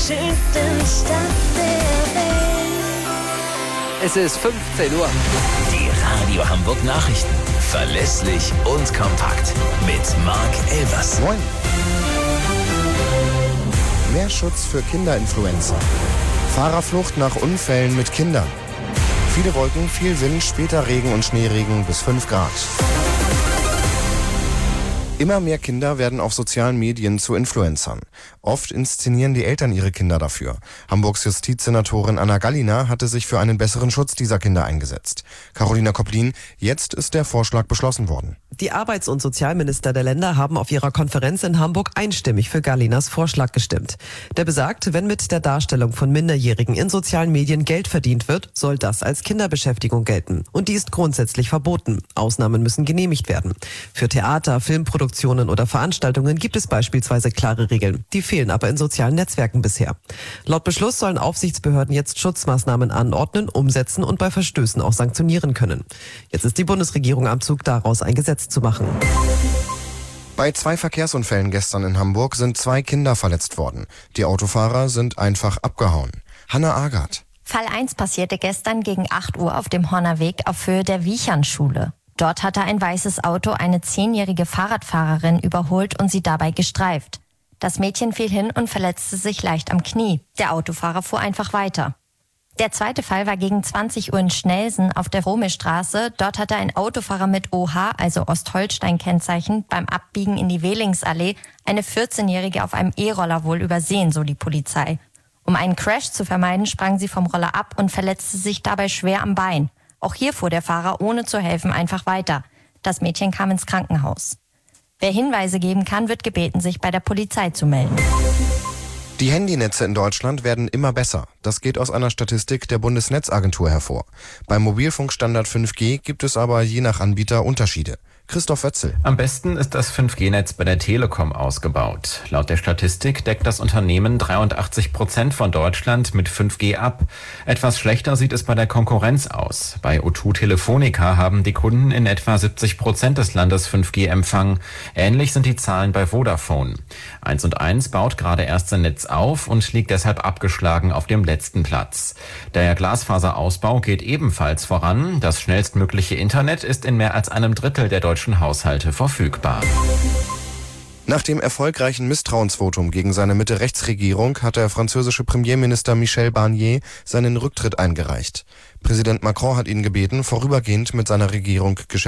schönsten Stadt der Welt. Es ist 15 Uhr. Die Radio Hamburg Nachrichten. Verlässlich und kompakt. Mit Marc Elvers. Moin. Mehr Schutz für Kinderinfluencer. Fahrerflucht nach Unfällen mit Kindern. Viele Wolken, viel Wind, später Regen und Schneeregen bis 5 Grad. Immer mehr Kinder werden auf sozialen Medien zu Influencern. Oft inszenieren die Eltern ihre Kinder dafür. Hamburgs Justizsenatorin Anna Gallina hatte sich für einen besseren Schutz dieser Kinder eingesetzt. Carolina Kopplin, jetzt ist der Vorschlag beschlossen worden. Die Arbeits- und Sozialminister der Länder haben auf ihrer Konferenz in Hamburg einstimmig für Gallinas Vorschlag gestimmt. Der besagt, wenn mit der Darstellung von Minderjährigen in sozialen Medien Geld verdient wird, soll das als Kinderbeschäftigung gelten. Und die ist grundsätzlich verboten. Ausnahmen müssen genehmigt werden. Für Theater, Filmproduktionen oder Veranstaltungen gibt es beispielsweise klare Regeln. Die fehlen aber in sozialen Netzwerken bisher. Laut Beschluss sollen Aufsichtsbehörden jetzt Schutzmaßnahmen anordnen, umsetzen und bei Verstößen auch sanktionieren können. Jetzt ist die Bundesregierung am Zug, daraus ein Gesetz zu machen. Bei 2 Verkehrsunfällen gestern in Hamburg sind 2 Kinder verletzt worden. Die Autofahrer sind einfach abgehauen. Hanna Agard. Fall 1 passierte gestern gegen 8 Uhr auf dem Hornerweg auf Höhe der Wiechernschule. Dort hatte ein weißes Auto eine 10-jährige Fahrradfahrerin überholt und sie dabei gestreift. Das Mädchen fiel hin und verletzte sich leicht am Knie. Der Autofahrer fuhr einfach weiter. Der zweite Fall war gegen 20 Uhr in Schnelsen auf der Romestraße. Dort hatte ein Autofahrer mit OH, also Ostholstein-Kennzeichen, beim Abbiegen in die Wehlingsallee eine 14-Jährige auf einem E-Roller wohl übersehen, so die Polizei. Um einen Crash zu vermeiden, sprang sie vom Roller ab und verletzte sich dabei schwer am Bein. Auch hier fuhr der Fahrer ohne zu helfen einfach weiter. Das Mädchen kam ins Krankenhaus. Wer Hinweise geben kann, wird gebeten, sich bei der Polizei zu melden. Die Handynetze in Deutschland werden immer besser. Das geht aus einer Statistik der Bundesnetzagentur hervor. Beim Mobilfunkstandard 5G gibt es aber je nach Anbieter Unterschiede. Christoph Wötzel. Am besten ist das 5G-Netz bei der Telekom ausgebaut. Laut der Statistik deckt das Unternehmen 83% von Deutschland mit 5G ab. Etwas schlechter sieht es bei der Konkurrenz aus. Bei O2 Telefonica haben die Kunden in etwa 70% des Landes 5G-Empfang. Ähnlich sind die Zahlen bei Vodafone. 1&1 baut gerade erst sein Netz auf und liegt deshalb abgeschlagen auf dem letzten Platz. Der Glasfaserausbau geht ebenfalls voran. Das schnellstmögliche Internet ist in mehr als einem Drittel der deutschen Haushalte verfügbar. Nach dem erfolgreichen Misstrauensvotum gegen seine Mitte-Rechts-Regierung hat der französische Premierminister Michel Barnier seinen Rücktritt eingereicht. Präsident Macron hat ihn gebeten, vorübergehend mit seiner Regierung